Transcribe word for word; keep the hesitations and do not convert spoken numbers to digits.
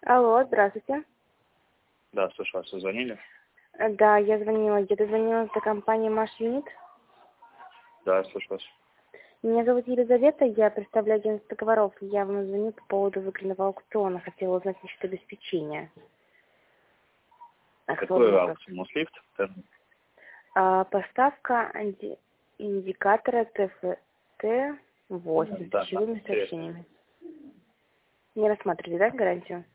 Алло, здравствуйте. Да, слушаю вас, вы звонили? Э, Да, я звонила. Я дозвонилась до компании Маш Юнит. Да, слушаю вас. Меня зовут Елизавета, я представляю агентство договоров. Я вам звоню по поводу выигранного аукциона. Хотела узнать насчет обеспечения. Какой Сложный вопрос. аукцион? Муслифт? А, поставка инди- индикатора Т Ф Т восемь с Да, ключевыми интересно. сообщениями. Не рассматривали, да, гарантию?